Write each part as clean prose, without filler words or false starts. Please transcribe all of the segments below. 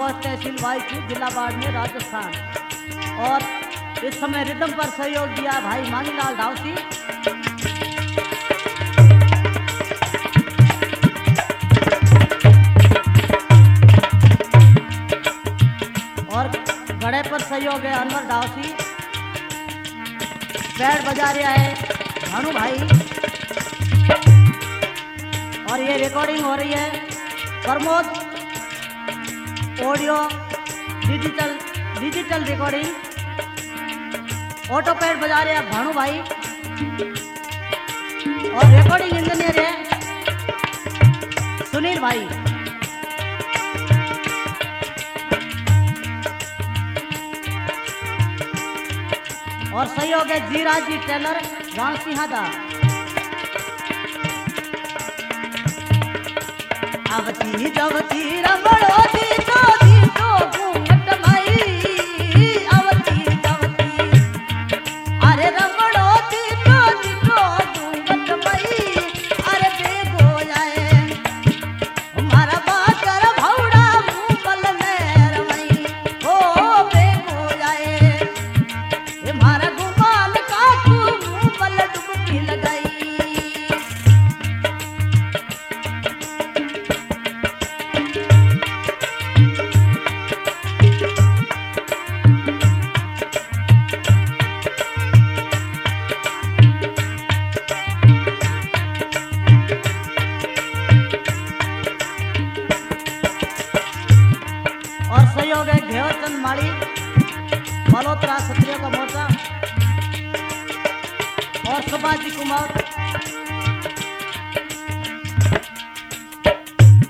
Post तहसील वाईचू जिला बाड़मेर राजस्थान। और इस समय रिदम पर सहयोग दिया भाई मानीलाल धावसी। और घड़े पर सहयोग है अनवर धावसी। पैड बजा रहा है भानु भाई। और ये रिकॉर्डिंग हो रही है Pramod audio digital recording. Auto pad बजा रहे हैं भानु भाई। और रिकॉर्डिंग इंजीनियर है सुनील भाई। और सहयोग है जीराज जी टेलर गांव सिंहादा। आवती जवती रमणो दीदो दीदो घूंघट माई। आवती जवती अरे रमणो दीदो दीदो घूंघट माई। अरे बेगो जाए हमारा बाकर भौड़ा मुंबल में रमई। ओ बेगो जाए हमारा गुमान काकू मुंबल डुबकी लगाई। और सहयोग है घेवरचंद माड़ी मल्होत्रा क्षत्रिय का मोर्चा। और सुभाष जी कुमार।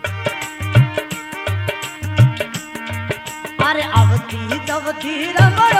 अरे अवती जवती रमण